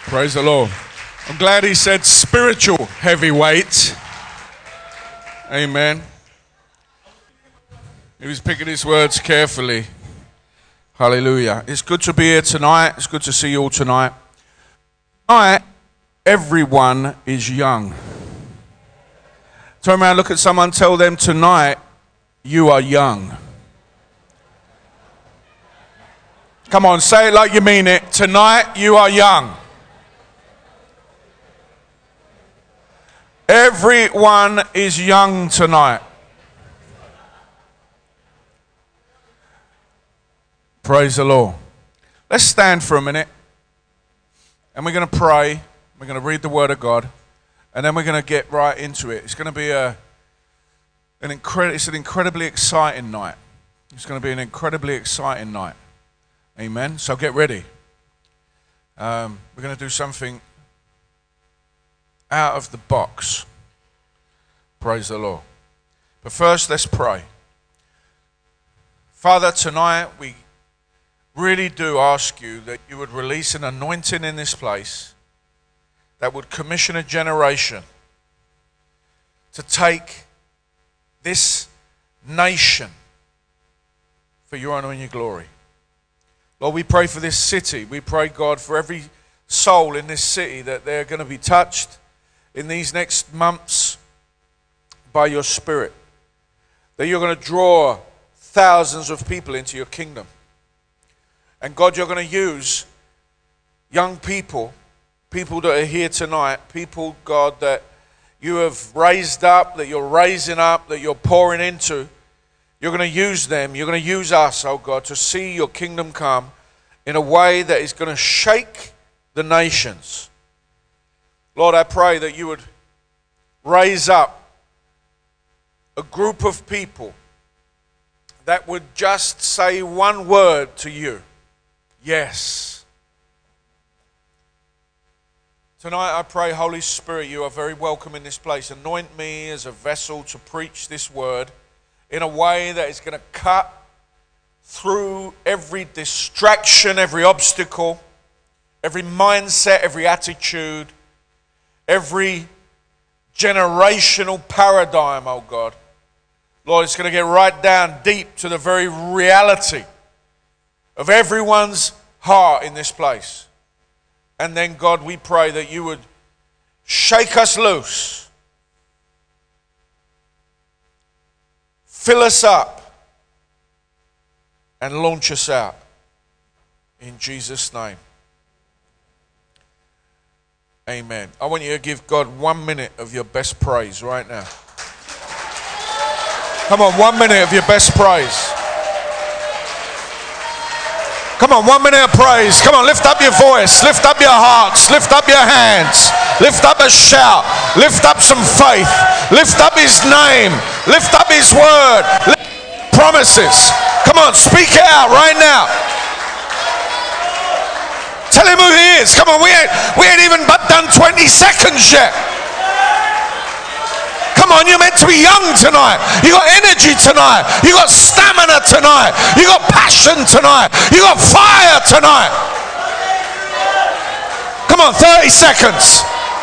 Praise the Lord. I'm glad he said spiritual heavyweight. Amen. He was picking his words carefully. Hallelujah. It's good to be here tonight. It's good to see you all tonight. Tonight, everyone is young. Turn around, look at someone, tell them tonight, you are young. Come on, say it like you mean it. Tonight, you are young. Everyone is young tonight. Praise the Lord. Let's stand for a minute. And we're going to pray. We're going to read the Word of God. And then we're going to get right into it. It's going to be an incredibly exciting night. It's going to be an incredibly exciting night. Amen. So get ready. We're going to do something out of the box. Praise the Lord. But first, let's pray. Father, tonight we really do ask you that you would release an anointing in this place that would commission a generation to take this nation for your honor and your glory. Lord, we pray for this city. We pray, God, for every soul in this city that they're going to be touched in these next months by your Spirit. That you're going to draw thousands of people into your kingdom. And God, you're going to use young people, people that are here tonight, people, God, that you have raised up, that you're raising up, that you're pouring into. You're going to use them, you're going to use us, oh God, to see your kingdom come in a way that is going to shake the nations. Lord, I pray that you would raise up a group of people that would just say one word to you. Yes. Tonight I pray, Holy Spirit, you are very welcome in this place. Anoint me as a vessel to preach this word in a way that is going to cut through every distraction, every obstacle, every mindset, every attitude, every generational paradigm, oh God. Lord, it's going to get right down deep to the very reality of everyone's heart in this place. And then, God, we pray that you would shake us loose, fill us up, and launch us out. In Jesus' name. Amen. I want you to give God 1 minute of your best praise right now. Come on, 1 minute of your best praise. Come on, 1 minute of praise. Come on, lift up your voice, lift up your hearts, lift up your hands, lift up a shout, lift up some faith, lift up his name, lift up his word, lift up promises. Come on, speak it out right now. Tell him who he is. Come on, we ain't even but done 20 seconds yet. Come on, you're meant to be young tonight. You got energy tonight. You got stamina tonight. You got passion tonight. You got fire tonight. Come on, 30 seconds.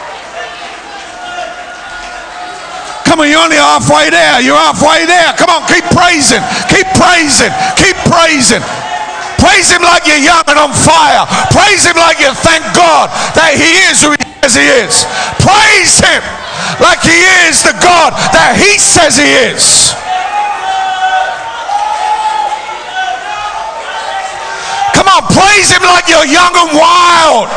Come on, you're only halfway there. You're halfway there. Come on, keep praising. Keep praising. Keep praising. Praise him like you're young and on fire. Praise him like you thank God that he is who he says he is. Praise him like he is the God that he says he is. Come on, praise him like you're young and wild.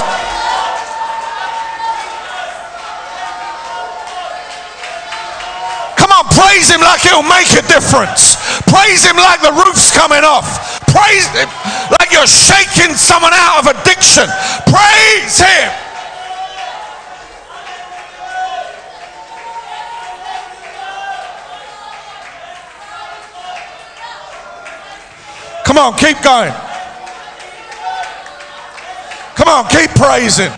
Come on, praise him like he'll make a difference. Praise him like the roof's coming off. Praise him like you're shaking someone out of addiction. Praise him. Come on, keep going. Come on, keep praising.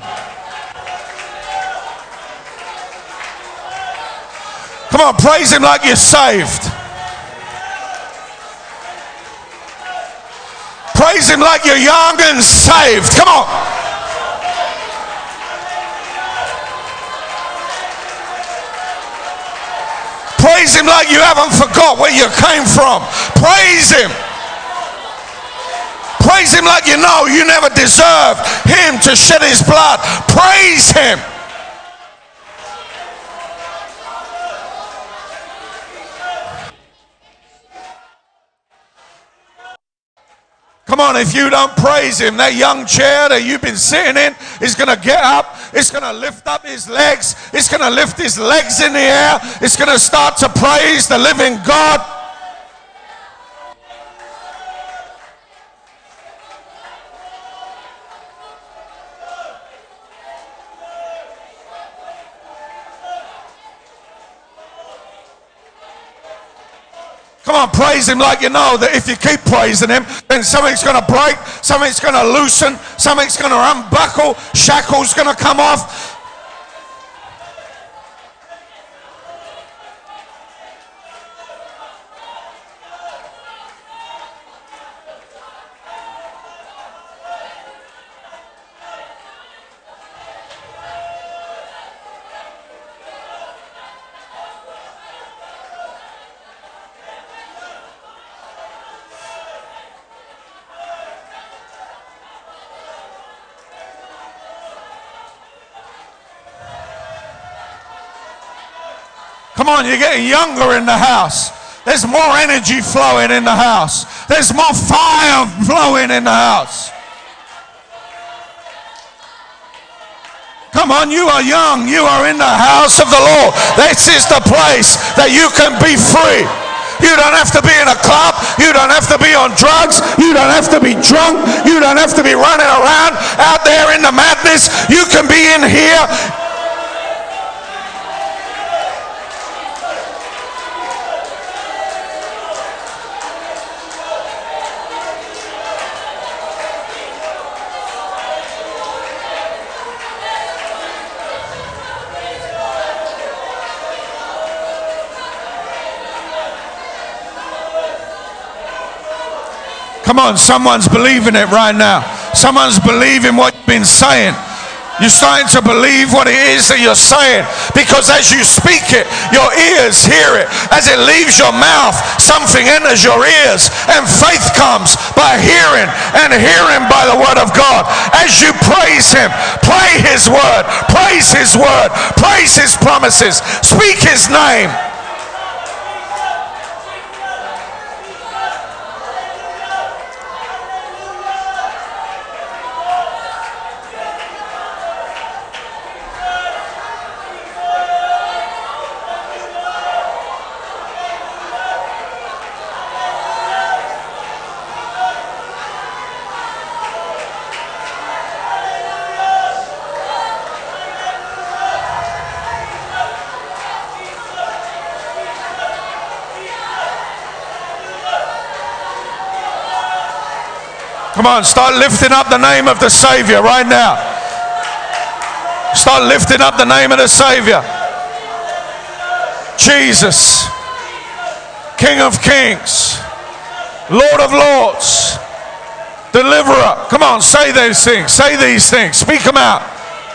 Come on, praise him like you're saved. Praise him like you're young and saved. Come on. Praise him like you haven't forgot where you came from. Praise him. Praise him like you know you never deserved him to shed his blood. Praise him. Come on, if you don't praise him, that young chair that you've been sitting in is going to get up. It's going to lift up his legs. It's going to lift his legs in the air. It's going to start to praise the living God. Come on, praise him like you know that if you keep praising him, then something's going to break, something's going to loosen, something's going to unbuckle, shackles going to come off. Come on, you're getting younger in the house. There's more energy flowing in the house. There's more fire flowing in the house. Come on, you are young. You are in the house of the Lord. This is the place that you can be free. You don't have to be in a club. You don't have to be on drugs. You don't have to be drunk. You don't have to be running around out there in the madness. You can be in here. Come on, someone's believing it right now. Someone's believing what you've been saying. You're starting to believe what it is that you're saying, because as you speak it, your ears hear it. As it leaves your mouth, something enters your ears, and faith comes by hearing, and hearing by the word of God. As you praise him, play his word, praise his word, praise his promises, speak his name. Come on, start lifting up the name of the Savior right now. Start lifting up the name of the Savior. Jesus, King of Kings, Lord of Lords, Deliverer. Come on, say those things. Say these things. Speak them out.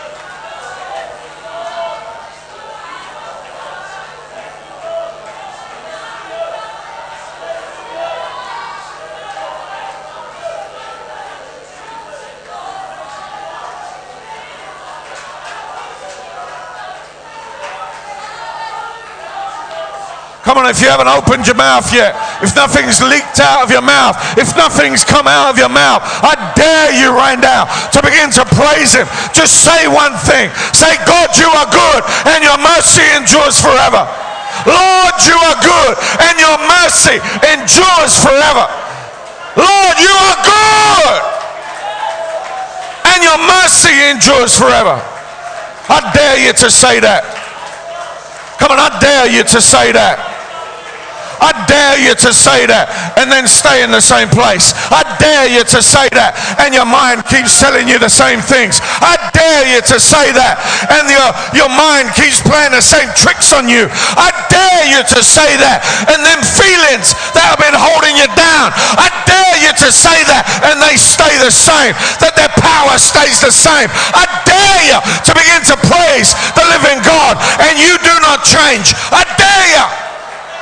Come on, if you haven't opened your mouth yet, if nothing's leaked out of your mouth, if nothing's come out of your mouth, I dare you right now to begin to praise him. Just say one thing. Say, God, you are good and your mercy endures forever. Lord, you are good and your mercy endures forever. Lord, you are good and your mercy endures forever. I dare you to say that. Come on, I dare you to say that. I dare you to say that and then stay in the same place. I dare you to say that and your mind keeps telling you the same things. I dare you to say that and your mind keeps playing the same tricks on you. I dare you to say that and them feelings that have been holding you down, I dare you to say that and they stay the same, that their power stays the same. I dare you to begin to praise the living God and you do not change. I dare you.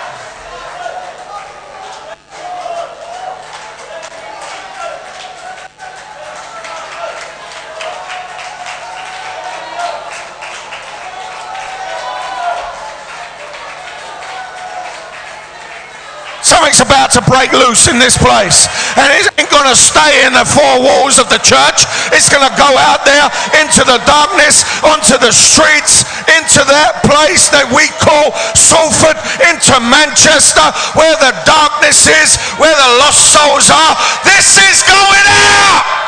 Something's about to break loose in this place. And it ain't going to stay in the four walls of the church. It's going to go out there into the darkness, onto the streets, into that place that we call Salford, into Manchester, where the darkness is, where the lost souls are. This is going out.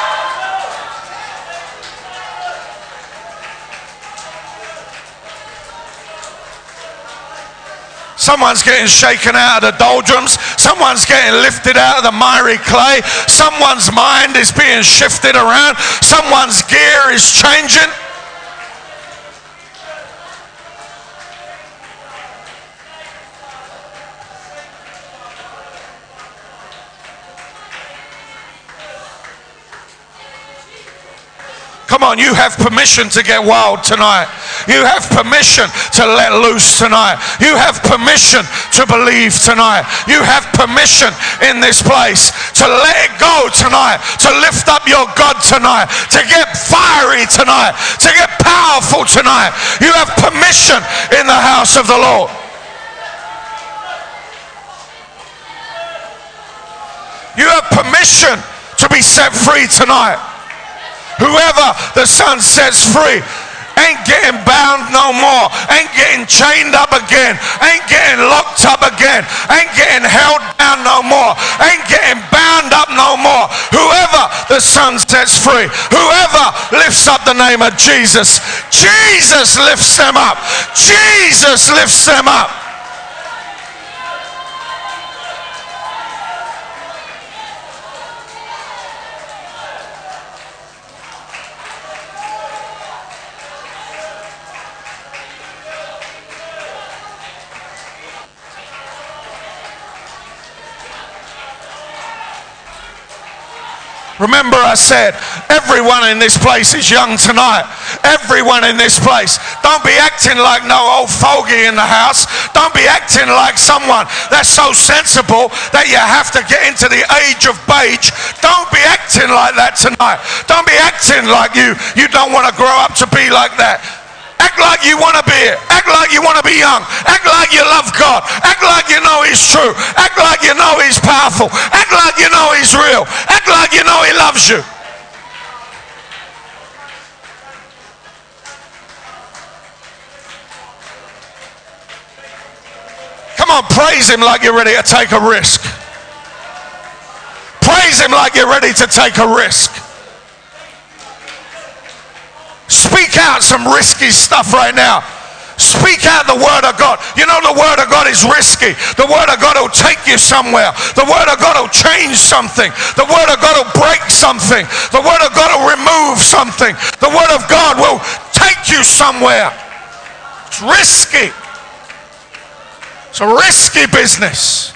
Someone's getting shaken out of the doldrums. Someone's getting lifted out of the miry clay. Someone's mind is being shifted around. Someone's gear is changing. Come on, you have permission to get wild tonight. You have permission to let loose tonight. You have permission to believe tonight. You have permission in this place to let it go tonight, to lift up your God tonight, to get fiery tonight, to get powerful tonight. You have permission in the house of the Lord. You have permission to be set free tonight. Whoever the Son sets free ain't getting bound no more, ain't getting chained up again, ain't getting locked up again, ain't getting held down no more, ain't getting bound up no more. Whoever the Son sets free, whoever lifts up the name of Jesus, Jesus lifts them up. Jesus lifts them up. Remember I said, everyone in this place is young tonight. Everyone in this place. Don't be acting like no old fogey in the house. Don't be acting like someone that's so sensible that you have to get into the age of beige. Don't be acting like that tonight. Don't be acting like you don't want to grow up to be like that. Act like you want to be it. Act like you want to be young. Act like you love God. Act like you know He's true. Act like you know He's powerful. Act like you know He's real. Act like you know He loves you. Come on, praise Him like you're ready to take a risk. Praise Him like you're ready to take a risk. Speak out some risky stuff right now. Speak out the Word of God. You know the Word of God is risky. The Word of God will take you somewhere. The Word of God will change something. The Word of God will break something. The Word of God will remove something. The Word of God will take you somewhere. It's risky. It's a risky business.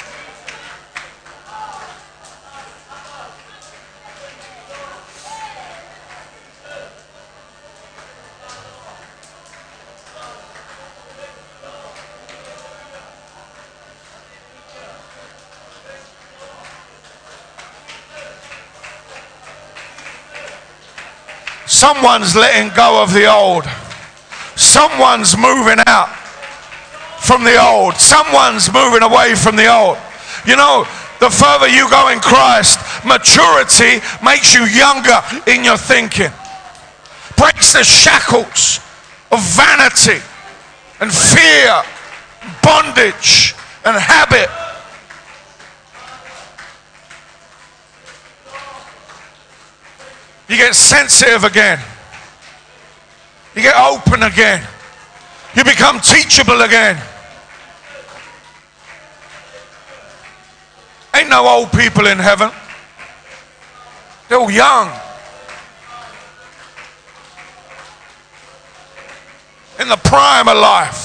Someone's letting go of the old. Someone's moving out from the old. Someone's moving away from the old. You know, the further you go in Christ, maturity makes you younger in your thinking. Breaks the shackles of vanity and fear, bondage and habit. You get sensitive again. You get open again. You become teachable again. Ain't no old people in heaven. They're all young. In the prime of life.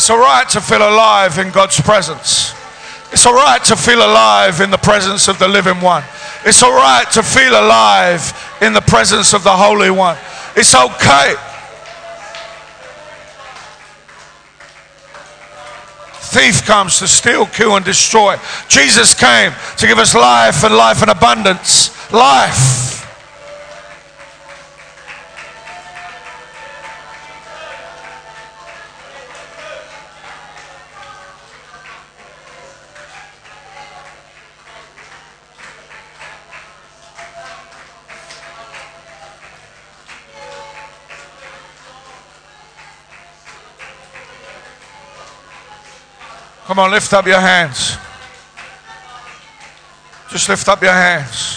It's all right to feel alive in God's presence. It's all right to feel alive in the presence of the living one. It's all right to feel alive in the presence of the Holy One. It's okay. Thief comes to steal, kill, and destroy. Jesus came to give us life and life in abundance. Life. Come on, lift up your hands. Just lift up your hands.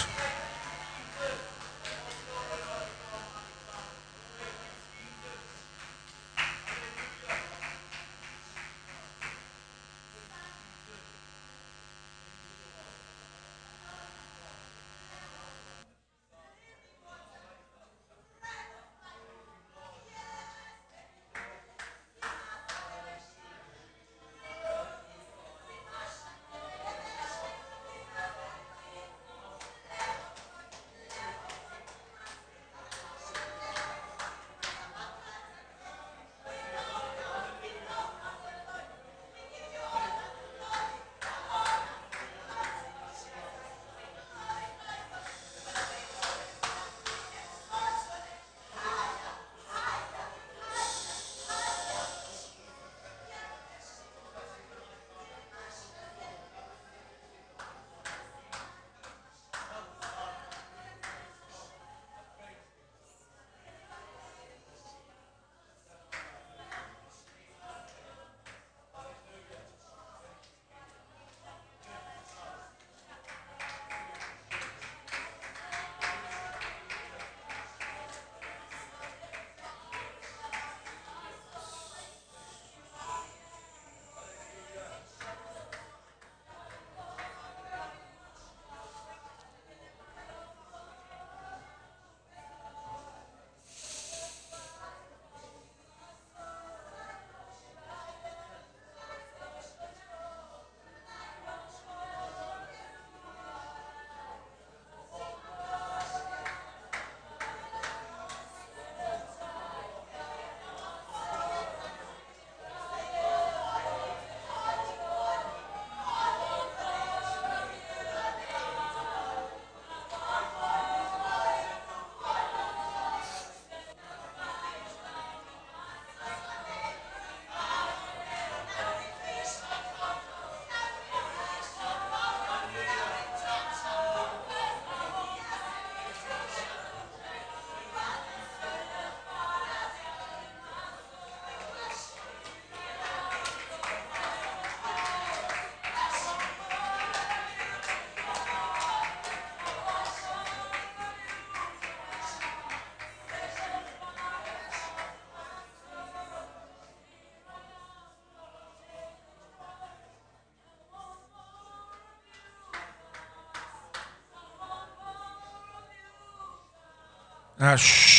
Now,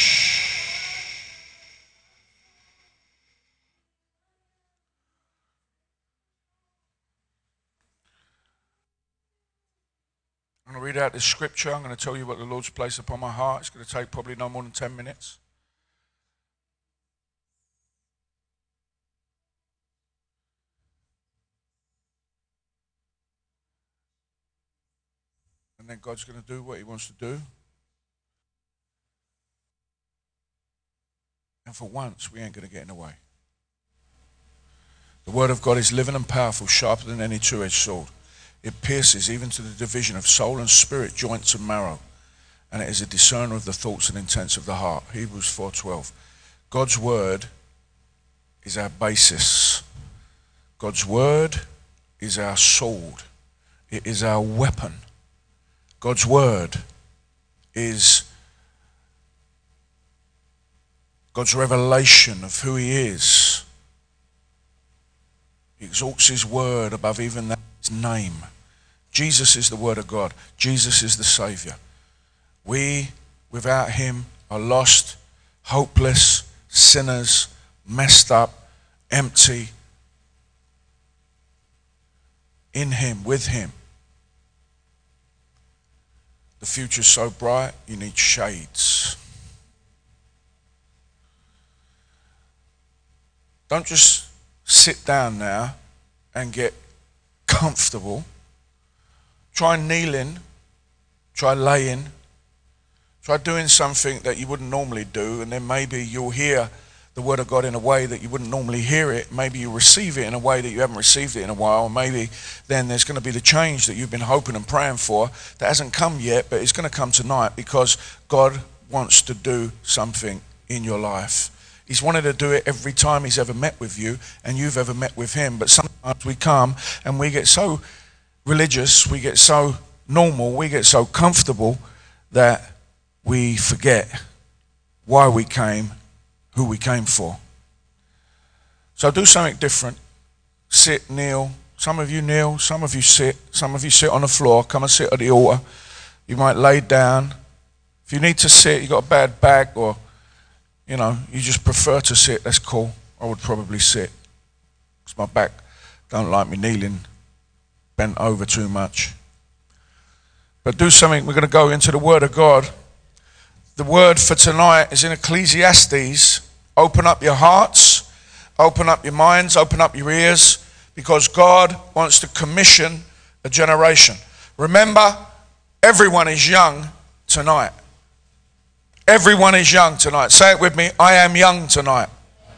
shh. I'm going to read out this scripture. I'm going to tell you what the Lord's placed upon my heart. It's going to take probably no more than 10 minutes. And then God's going to do what he wants to do. And for once, we ain't going to get in the way. The word of God is living and powerful, sharper than any two-edged sword. It pierces even to the division of soul and spirit, joints and marrow. And it is a discerner of the thoughts and intents of the heart. Hebrews 4:12. God's word is our basis. God's word is our sword. It is our weapon. God's word is God's revelation of who he is. He exalts his word above even his name. Jesus is the word of God. Jesus is the Savior. We, without him, are lost, hopeless, sinners, messed up, empty, in him, with him. The future's so bright, you need shades. Don't just sit down now and get comfortable. Try kneeling, try laying, try doing something that you wouldn't normally do, and then maybe you'll hear the word of God in a way that you wouldn't normally hear it. Maybe you receive it in a way that you haven't received it in a while. Maybe then there's going to be the change that you've been hoping and praying for that hasn't come yet, but it's going to come tonight because God wants to do something in your life. He's wanted to do it every time he's ever met with you and you've ever met with him. But sometimes we come and we get so religious, we get so normal, we get so comfortable that we forget why we came, who we came for. So do something different. Sit, kneel. Some of you kneel, some of you sit on the floor. Come and sit at the altar. You might lay down. If you need to sit, you've got a bad back, or you just prefer to sit, that's cool. I would probably sit because my back don't like me kneeling bent over too much. But do something. We're going to go into the Word of God. The word for tonight is in Ecclesiastes. Open up your hearts, open up your minds, open up your ears, because God wants to commission a generation. Remember, everyone is young tonight. Everyone is young tonight. Say it with me. I am young tonight.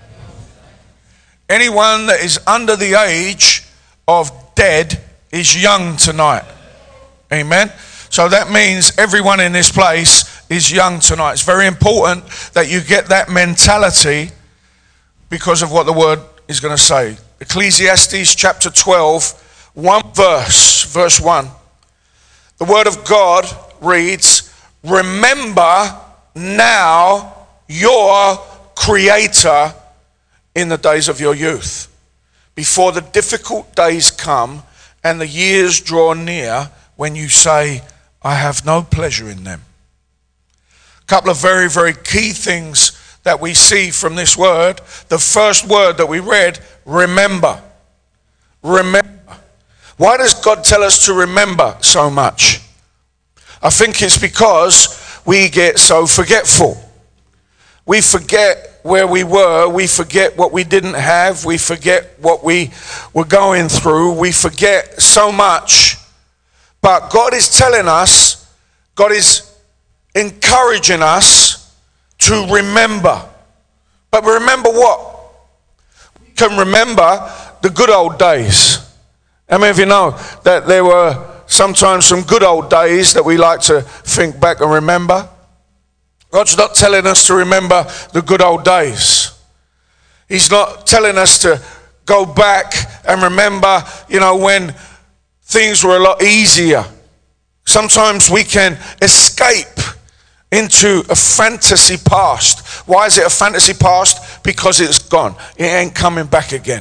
Anyone that is under the age of dead is young tonight. Amen. So that means everyone in this place is young tonight. It's very important that you get that mentality because of what the word is going to say. Ecclesiastes chapter 12, verse 1. The word of God reads, "Remember now your Creator in the days of your youth, before the difficult days come and the years draw near when you say, I have no pleasure in them." A couple of very, very key things that we see from this word. The first word that we read, remember. Remember. Why does God tell us to remember so much? I think it's because we get so forgetful. We forget where we were. We forget what we didn't have. We forget what we were going through. We forget so much. But God is telling us, God is encouraging us to remember. But remember what? We can remember the good old days. How many of you know that there were sometimes some good old days that we like to think back and remember? God's not telling us to remember the good old days. He's not telling us to go back and remember, when things were a lot easier. Sometimes we can escape into a fantasy past. Why is it a fantasy past? Because it's gone. It ain't coming back again.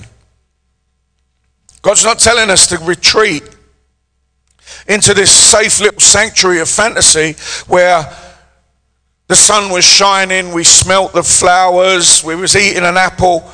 God's not telling us to retreat into this safe little sanctuary of fantasy where the sun was shining, we smelt the flowers, we was eating an apple.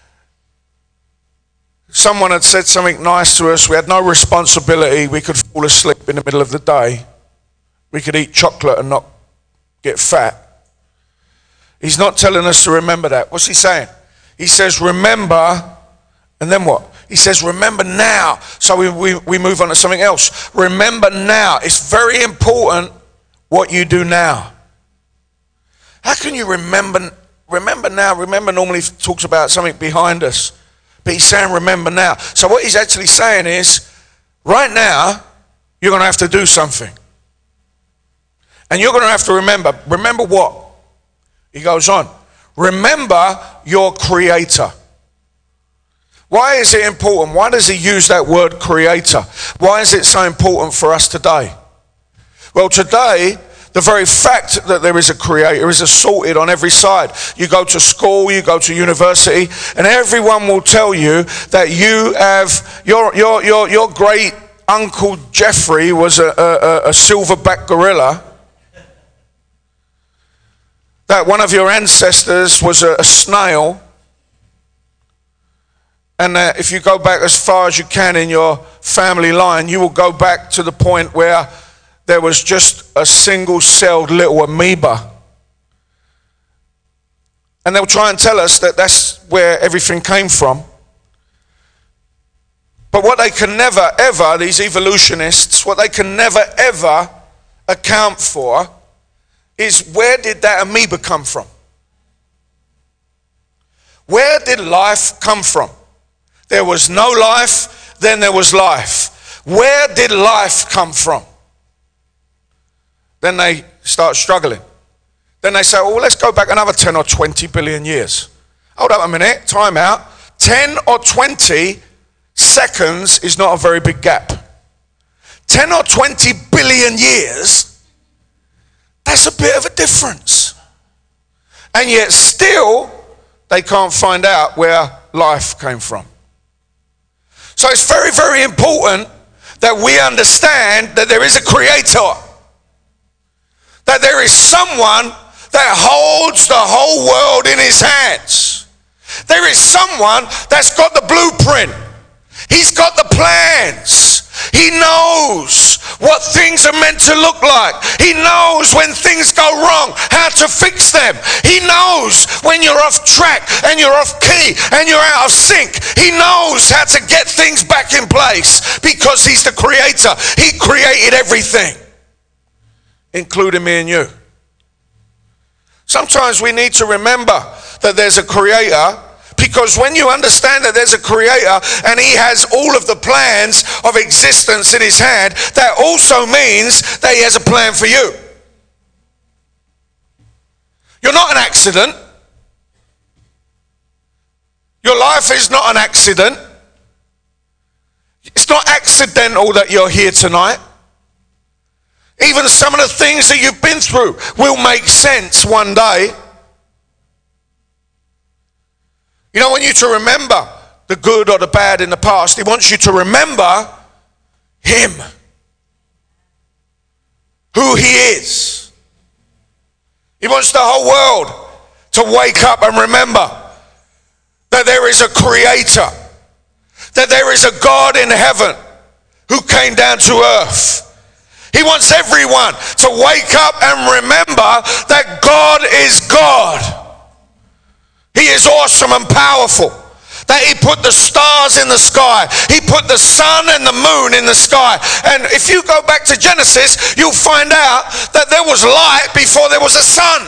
Someone had said something nice to us. We had no responsibility. We could fall asleep in the middle of the day. We could eat chocolate and not get fat. He's not telling us to remember that. What's he saying? He says, remember, and then what? He says, remember now. So we move on to something else. Remember now. It's very important what you do now. How can you remember now? Remember normally talks about something behind us. But he's saying, remember now. So what he's actually saying is, right now, you're going to have to do something. And you're going to have to remember. Remember what? He goes on. Remember your Creator. Why is it important? Why does he use that word Creator? Why is it so important for us today? Well, today, the very fact that there is a Creator is assaulted on every side. You go to school, you go to university, and everyone will tell you that you have your great uncle Jeffrey was a silverback gorilla. That one of your ancestors was a snail. And if you go back as far as you can in your family line, you will go back to the point where there was just a single-celled little amoeba. And they'll try and tell us that that's where everything came from. But what they can never, ever, these evolutionists, what they can never, ever account for is, where did that amoeba come from? Where did life come from? There was no life, then there was life. Where did life come from? Then they start struggling. Then they say, oh, let's go back another 10 or 20 billion years. Hold up a minute, time out. 10 or 20 seconds is not a very big gap. 10 or 20 billion years, that's a bit of a difference. And yet still, they can't find out where life came from. So it's very, very important that we understand that there is a creator. That there is someone that holds the whole world in his hands. There is someone that's got the blueprint. He's got the plans. He knows what things are meant to look like. He knows when things go wrong, how to fix them. He knows when you're off track and you're off key and you're out of sync. He knows how to get things back in place because he's the creator. He created everything, including me and you. Sometimes we need to remember that there's a creator, because when you understand that there's a creator and he has all of the plans of existence in his hand, that also means that he has a plan for you. You're not an accident. Your life is not an accident. It's not accidental that you're here tonight. Even some of the things that you've been through will make sense one day. You know, I want you to remember the good or the bad in the past. He wants you to remember him, who he is. He wants the whole world to wake up and remember that there is a creator, that there is a God in heaven who came down to earth. He wants everyone to wake up and remember that God is God. He is awesome and powerful. That he put the stars in the sky. He put the sun and the moon in the sky. And if you go back to Genesis, you'll find out that there was light before there was a sun.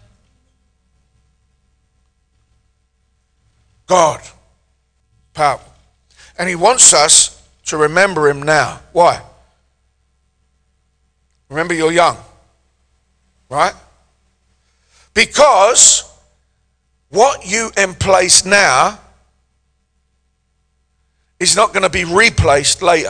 God, powerful. And he wants us to remember him now. Why? Remember, you're young, right? Because what you emplace now is not going to be replaced later.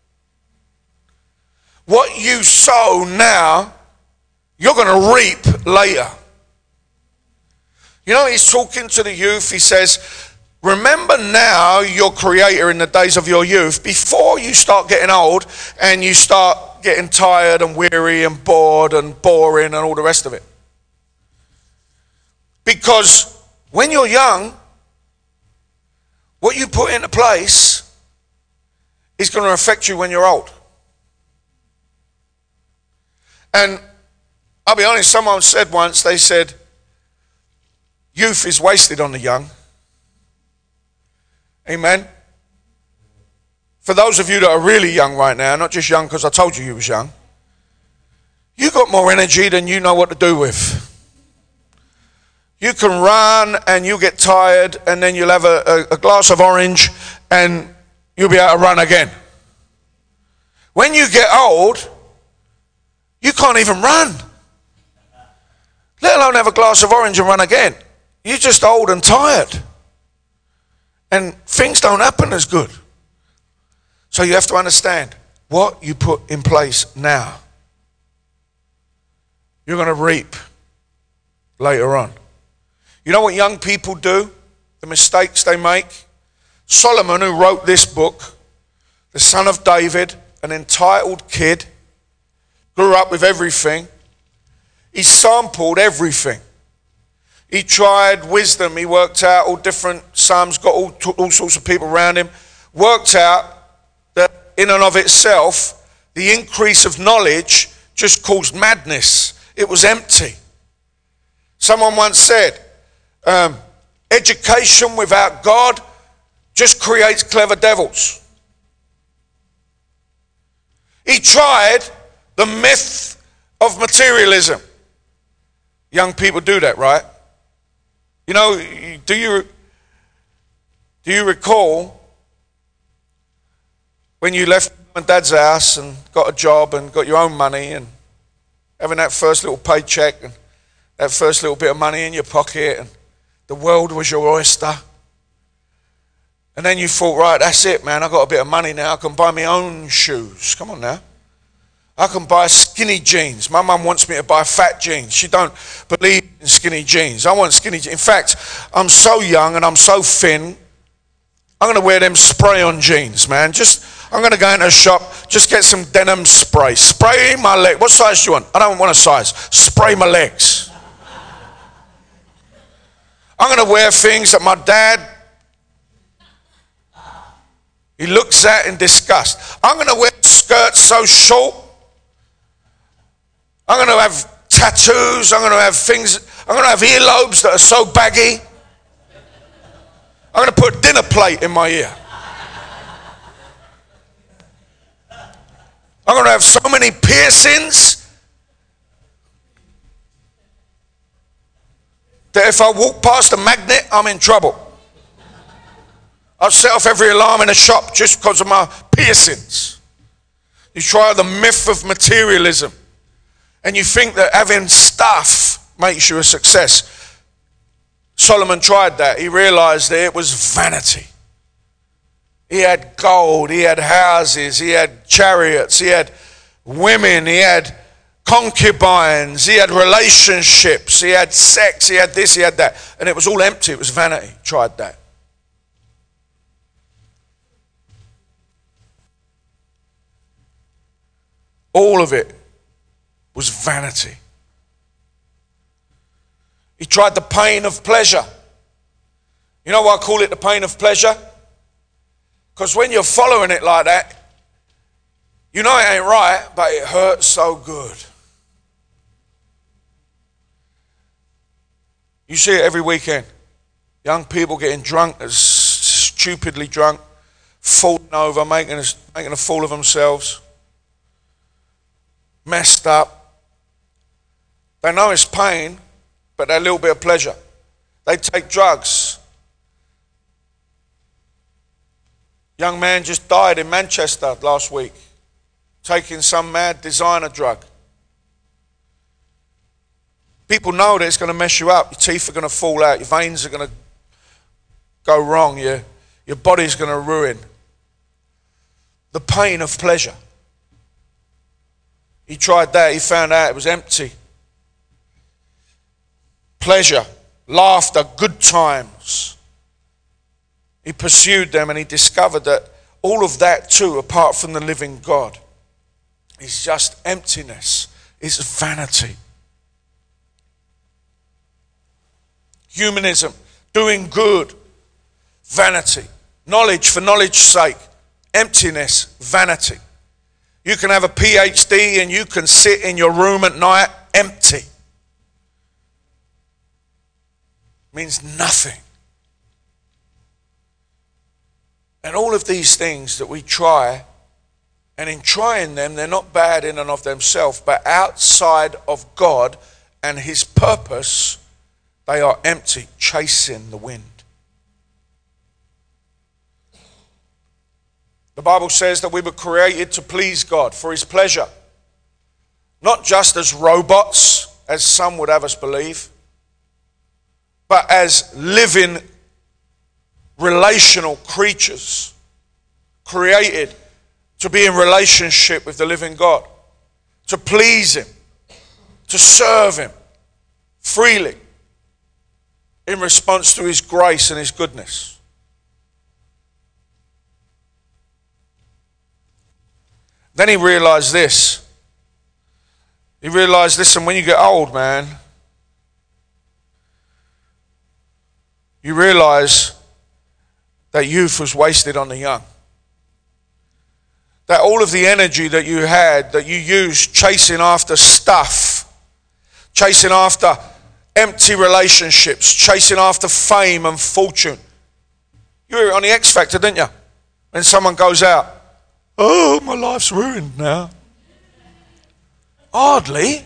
What you sow now, you're going to reap later. You know, he's talking to the youth. He says, remember now your creator in the days of your youth, before you start getting old and you start getting tired and weary and bored and boring and all the rest of it. Because when you're young, what you put into place is going to affect you when you're old. And I'll be honest, someone said once, they said, youth is wasted on the young. Amen. For those of you that are really young right now, not just young because I told you was young, you got more energy than you know what to do with. You can run and you'll get tired and then you'll have a glass of orange and you'll be able to run again. When you get old, you can't even run, let alone have a glass of orange and run again. You're just old and tired. And things don't happen as good. So you have to understand what you put in place now, you're going to reap later on. You know what young people do? The mistakes they make? Solomon, who wrote this book, the son of David, an entitled kid, grew up with everything. He sampled everything. He tried wisdom. He worked out all different sums, got all sorts of people around him. Worked out that in and of itself, the increase of knowledge just caused madness. It was empty. Someone once said, education without God just creates clever devils. He tried the myth of materialism. Young people do that, right? You know, do you recall when you left mum and dad's house and got a job and got your own money and having that first little paycheck and that first little bit of money in your pocket and the world was your oyster? And then you thought, right, that's it, man. I've got a bit of money now. I can buy my own shoes. Come on now. I can buy skinny jeans. My mum wants me to buy fat jeans. She don't believe in skinny jeans. I want skinny jeans. In fact, I'm so young and I'm so thin, I'm going to wear them spray-on jeans, man. I'm going to go into a shop, just get some denim spray. Spray my leg. What size do you want? I don't want a size. Spray my legs. I'm going to wear things that my dad, he looks at in disgust. I'm going to wear skirts so short. I'm going to have tattoos. I'm going to have things. I'm going to have earlobes that are so baggy. I'm going to put a dinner plate in my ear. I'm going to have so many piercings that if I walk past a magnet, I'm in trouble. I'll set off every alarm in a shop just because of my piercings. You try the myth of materialism. And you think that having stuff makes you a success. Solomon tried that. He realized that it was vanity. He had gold, he had houses, he had chariots, he had women, he had concubines, he had relationships, he had sex, he had this, he had that. And it was all empty, it was vanity. Tried that. All of it was vanity. He tried the pain of pleasure. You know why I call it the pain of pleasure? Because when you're following it like that, you know it ain't right, but it hurts so good. You see it every weekend. Young people getting drunk, stupidly drunk, falling over, making a fool of themselves, messed up. They know it's pain, but they're a little bit of pleasure. They take drugs. Young man just died in Manchester last week, taking some mad designer drug. People know that it's going to mess you up. Your teeth are going to fall out. Your veins are going to go wrong. Your body's going to ruin. The pain of pleasure. He tried that. He found out it was empty. Pleasure, laughter, good times. He pursued them and he discovered that all of that too, apart from the living God, is just emptiness. It's vanity. Humanism, doing good, vanity. Knowledge for knowledge's sake, emptiness, vanity. You can have a PhD and you can sit in your room at night empty. Means nothing. And all of these things that we try, and in trying them, they're not bad in and of themselves, but outside of God and His purpose, they are empty, chasing the wind. The Bible says that we were created to please God for His pleasure. Not just as robots, as some would have us believe, but as living, relational creatures created to be in relationship with the living God, to please Him, to serve Him freely in response to His grace and His goodness. Then he realized this. He realized, listen, when you get old, man, you realize that youth was wasted on the young. That all of the energy that you had, that you used chasing after stuff, chasing after empty relationships, chasing after fame and fortune. You were on the X Factor, didn't you? When someone goes out, oh, my life's ruined now. Hardly.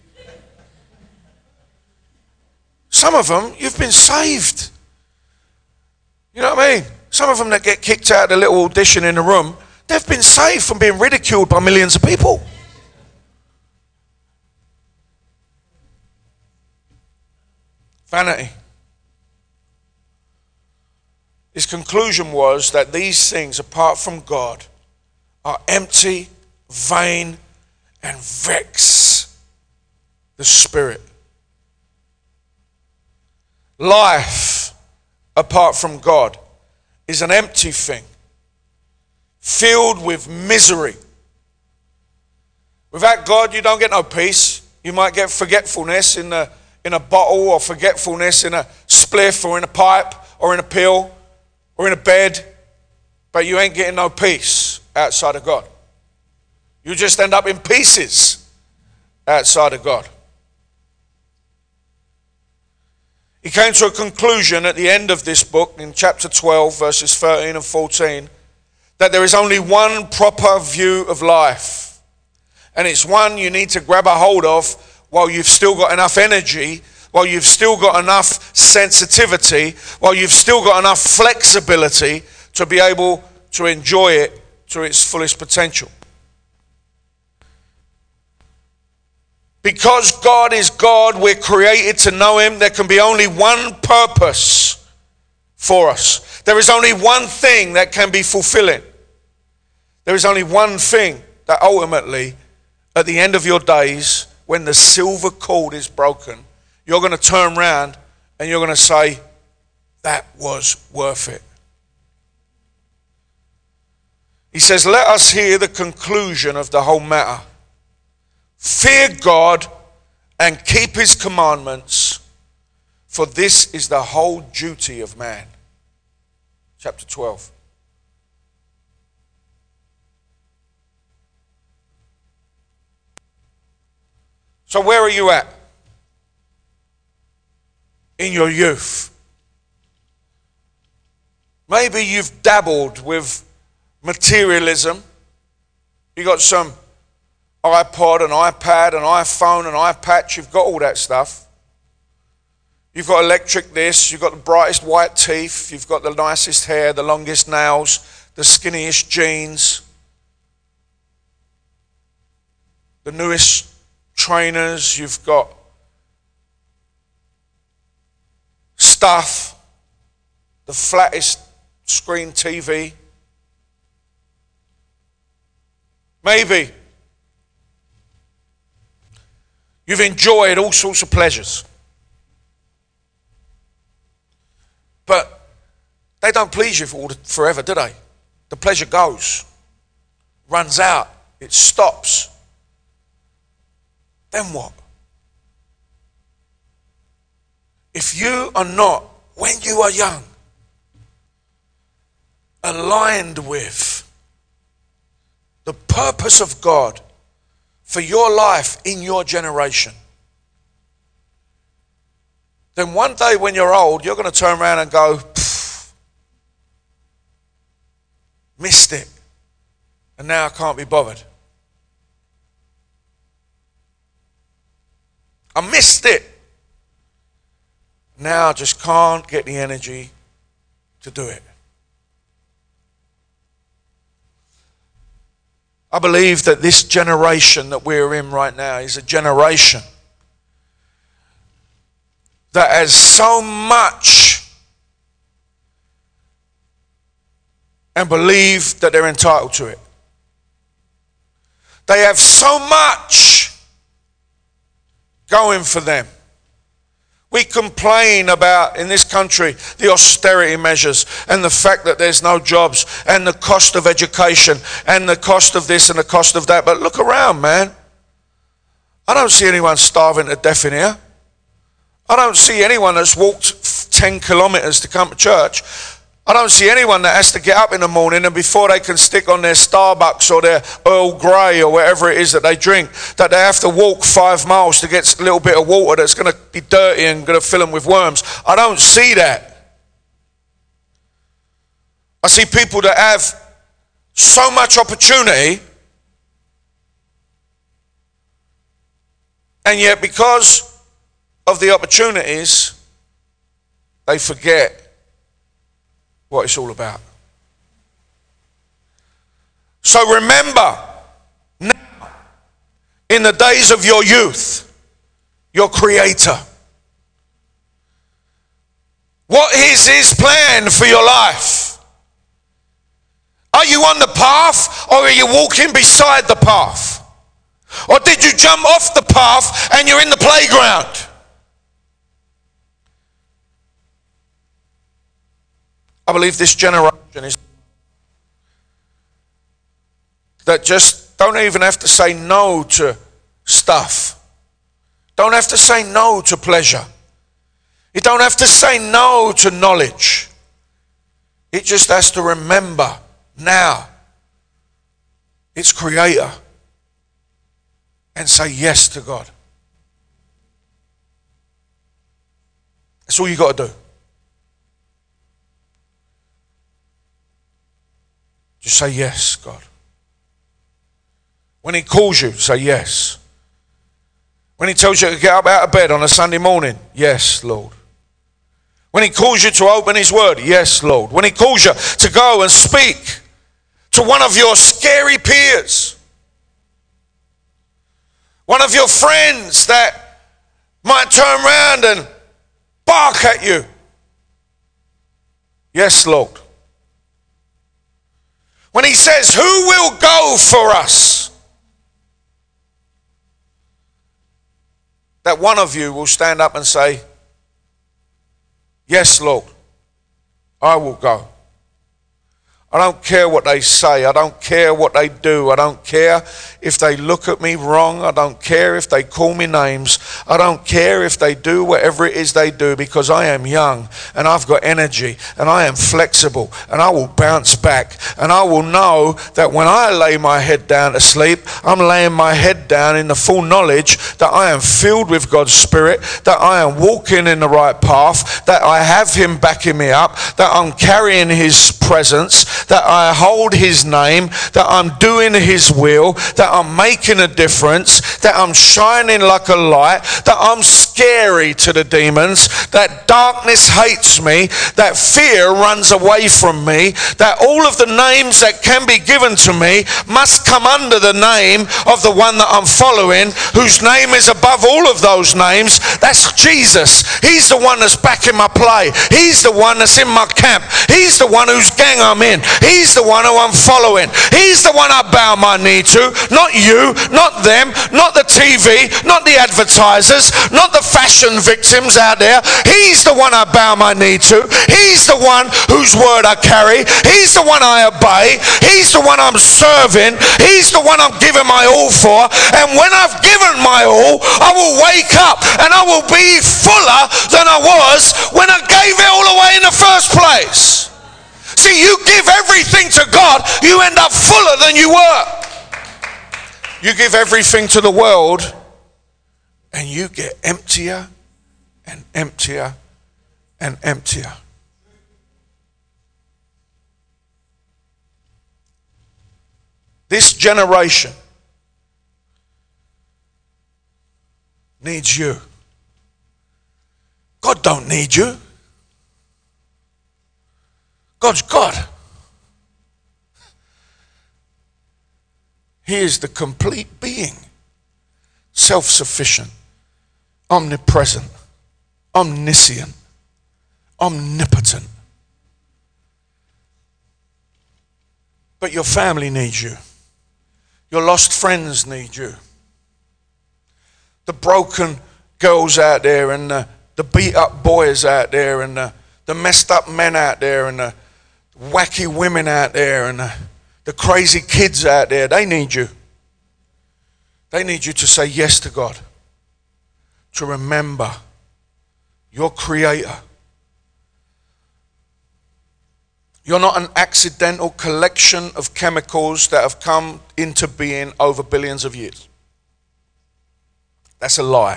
Some of them, you've been saved. You know what I mean? Some of them that get kicked out of the little audition in the room, they've been saved from being ridiculed by millions of people. Vanity. His conclusion was that these things, apart from God, are empty, vain, and vex the spirit. Life, apart from God, is an empty thing, filled with misery. Without God, you don't get no peace. You might get forgetfulness in a bottle, or forgetfulness in a spliff, or in a pipe, or in a pill, or in a bed, but you ain't getting no peace outside of God. You just end up in pieces outside of God. He came to a conclusion at the end of this book, in chapter 12, verses 13 and 14, that there is only one proper view of life. And it's one you need to grab a hold of while you've still got enough energy, while you've still got enough sensitivity, while you've still got enough flexibility to be able to enjoy it to its fullest potential. Because God is God, we're created to know Him. There can be only one purpose for us. There is only one thing that can be fulfilling. There is only one thing that ultimately, at the end of your days, when the silver cord is broken, you're going to turn around and you're going to say, that was worth it. He says, let us hear the conclusion of the whole matter. Fear God and keep His commandments, for this is the whole duty of man. Chapter 12. So where are you at in your youth? Maybe you've dabbled with materialism. You got some iPod, an iPad, an iPhone, an iPatch. You've got all that stuff. You've got electric this. You've got the brightest white teeth. You've got the nicest hair, the longest nails, the skinniest jeans, the newest trainers. You've got stuff, the flattest screen TV. Maybe you've enjoyed all sorts of pleasures, but they don't please you forever, do they? The pleasure goes, runs out, it stops. Then what? If you are not, when you are young, aligned with the purpose of God for your life in your generation, then one day when you're old, you're going to turn around and go, missed it, and now I can't be bothered. I missed it. Now I just can't get the energy to do it. I believe that this generation that we're in right now is a generation that has so much and believe that they're entitled to it. They have so much going for them. We complain about, in this country, the austerity measures and the fact that there's no jobs and the cost of education and the cost of this and the cost of that. But look around, man. I don't see anyone starving to death in here. I don't see anyone that's walked 10 kilometers to come to church. I don't see anyone that has to get up in the morning and before they can stick on their Starbucks or their Earl Grey or whatever it is that they drink, that they have to walk 5 miles to get a little bit of water that's going to be dirty and going to fill them with worms. I don't see that. I see people that have so much opportunity, and yet because of the opportunities, they forget what it's all about. So remember, now, in the days of your youth, your Creator. What is His plan for your life? Are you on the path, or are you walking beside the path? Or did you jump off the path and you're in the playground? I believe this generation is that just don't even have to say no to stuff. Don't have to say no to pleasure. You don't have to say no to knowledge. It just has to remember now its Creator and say yes to God. That's all you got to do. Just say yes, God. When He calls you, say yes. When He tells you to get up out of bed on a Sunday morning, yes, Lord. When He calls you to open His word, yes, Lord. When He calls you to go and speak to one of your scary peers, one of your friends that might turn around and bark at you, yes, Lord. When He says, who will go for us? That one of you will stand up and say, yes, Lord, I will go. I don't care what they say. I don't care what they do. I don't care if they look at me wrong. I don't care if they call me names. I don't care if they do whatever it is they do, because I am young and I've got energy and I am flexible and I will bounce back, and I will know that when I lay my head down to sleep, I'm laying my head down in the full knowledge that I am filled with God's Spirit, that I am walking in the right path, that I have Him backing me up, that I'm carrying His presence, that I hold His name, that I'm doing His will, that I'm making a difference, that I'm shining like a light, that I'm scary to the demons, that darkness hates me, that fear runs away from me, that all of the names that can be given to me must come under the name of the one that I'm following, whose name is above all of those names. That's Jesus. He's the one that's backing my play. He's the one that's in my camp. He's the one whose gang I'm in. He's the one who I'm following. He's the one I bow my knee to. Not you, not them, not the TV, not the advertisers, not the fashion victims out there. He's the one I bow my knee to. He's the one whose word I carry. He's the one I obey. He's the one I'm serving. He's the one I'm giving my all for. And when I've given my all, I will wake up and I will be fuller than I was when I gave it all away in the first place. See, you give everything to God, you end up fuller than you were. You give everything to the world, and you get emptier and emptier and emptier. This generation needs you. God don't need you. God's God. He is the complete being, self-sufficient, omnipresent, omniscient, omnipotent. But your family needs you. Your lost friends need you. The broken girls out there, and the beat up boys out there, and the messed up men out there, and the wacky women out there, and the crazy kids out there, they need you. They need you to say yes to God, to remember your Creator You're not an accidental collection of chemicals that have come into being over billions of years. That's a lie.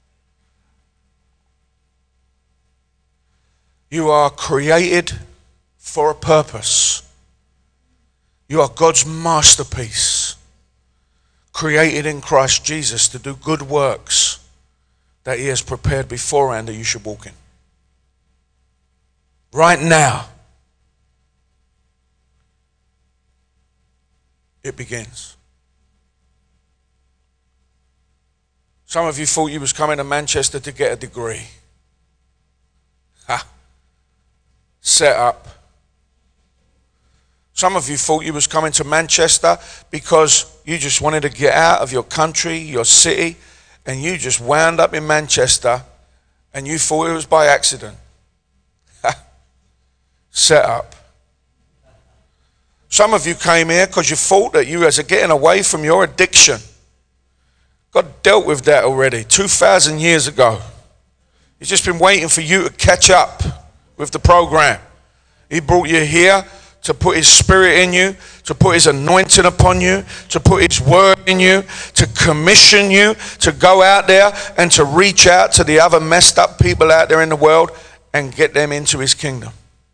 You are created for a purpose. You are God's masterpiece, created in Christ Jesus to do good works that He has prepared beforehand that you should walk in. Right now, it begins. Some of you thought you was coming to Manchester to get a degree. Ha! Set up. Some of you thought you was coming to Manchester because you just wanted to get out of your country, your city, and you just wound up in Manchester and you thought it was by accident. Ha! Set up. Some of you came here because you thought that you was getting away from your addiction. God dealt with that already 2,000 years ago. He's just been waiting for you to catch up with the program. He brought you here to put His Spirit in you, to put His anointing upon you, to put His word in you, to commission you, to go out there and to reach out to the other messed up people out there in the world and get them into His kingdom.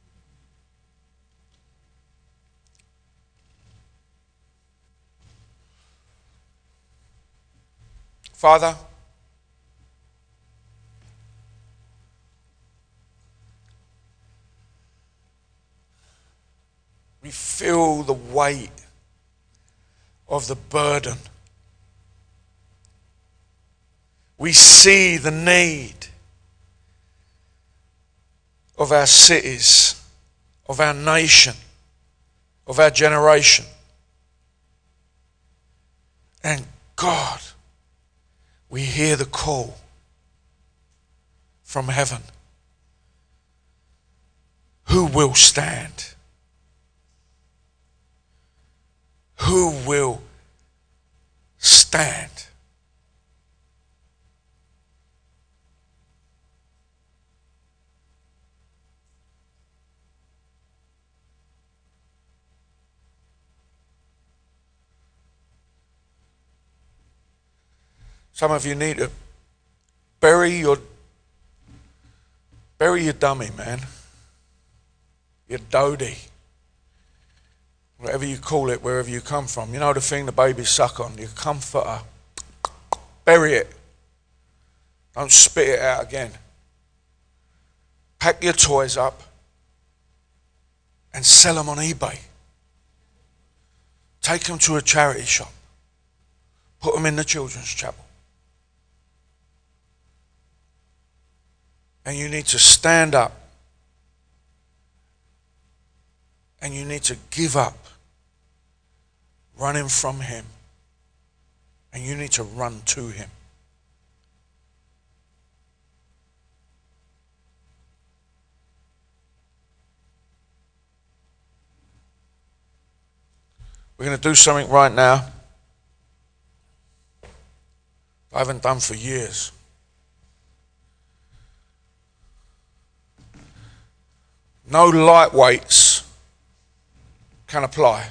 Father, we feel the weight of the burden. We see the need of our cities, of our nation, of our generation. And God, we hear the call from heaven. Who will stand? Who will stand? Some of you need to bury your dummy, man. Your dodie. Whatever you call it, wherever you come from. You know the thing the babies suck on, your comforter. Bury it. Don't spit it out again. Pack your toys up and sell them on eBay. Take them to a charity shop. Put them in the children's chapel. And you need to stand up. And you need to give up running from Him. And you need to run to Him. We're going to do something right now I haven't done for years. No lightweights can apply.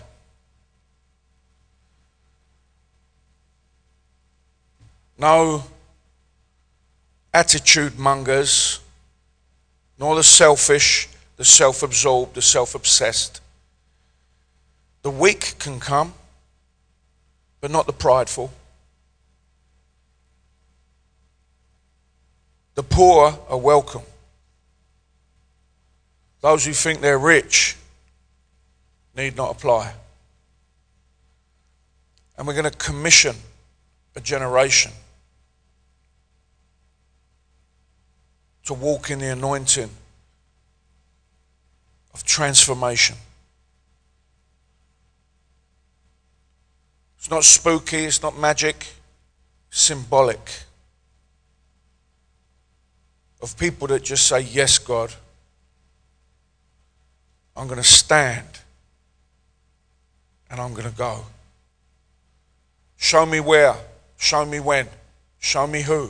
No attitude mongers, nor the selfish, the self-absorbed, the self-obsessed. The weak can come, but not the prideful. The poor are welcome. Those who think they're rich need not apply. And we're going to commission a generation to walk in the anointing of transformation. It's not spooky, it's not magic, it's symbolic of people that just say, yes, God, I'm going to stand and I'm going to go. Show me where, show me when, show me who.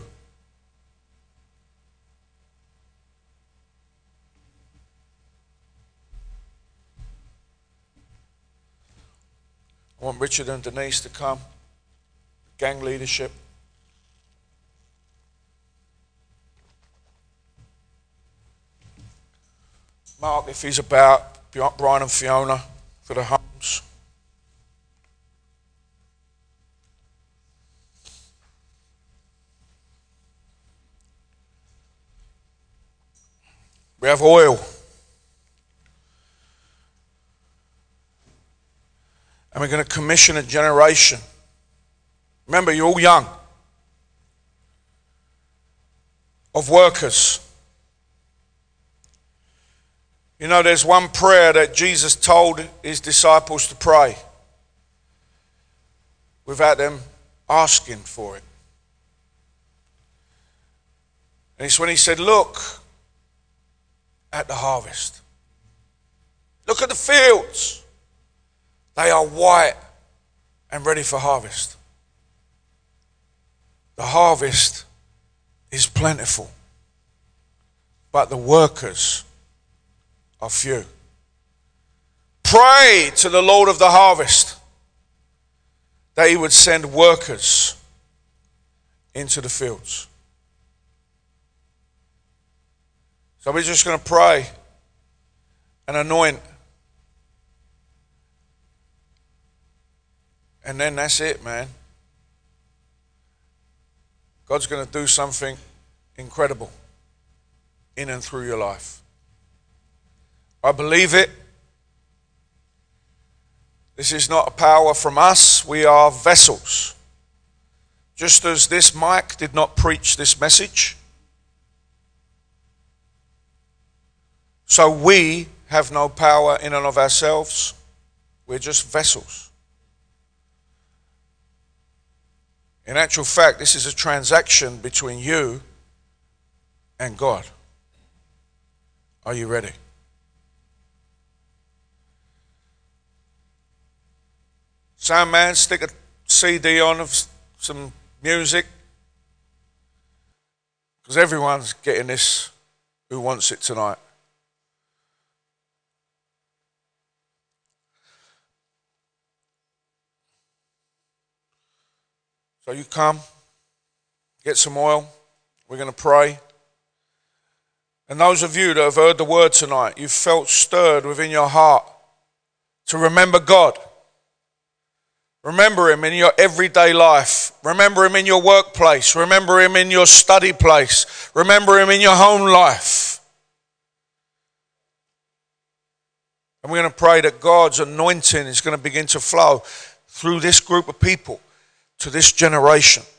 I want Richard and Denise to come. Gang leadership. Mark, if he's about, Brian and Fiona for the homes. We have oil. And we're going to commission a generation. Remember, you're all young. Of workers. You know, there's one prayer that Jesus told his disciples to pray without them asking for it. And it's when he said, look at the harvest. Look at the fields. They are white and ready for harvest. The harvest is plentiful, but the workers are few. Pray to the Lord of the harvest that he would send workers into the fields. So we're just going to pray and anoint. And then that's it, man. God's going to do something incredible in and through your life. I believe it. This is not a power from us. We are vessels. Just as this mic did not preach this message, so we have no power in and of ourselves. We're just vessels. In actual fact, this is a transaction between you and God. Are you ready? Sound man, stick a CD on of some music. Because everyone's getting this who wants it tonight. So you come, get some oil. We're going to pray. And those of you that have heard the word tonight, you've felt stirred within your heart to remember God. Remember him in your everyday life. Remember him in your workplace. Remember him in your study place. Remember him in your home life. And we're going to pray that God's anointing is going to begin to flow through this group of people to this generation.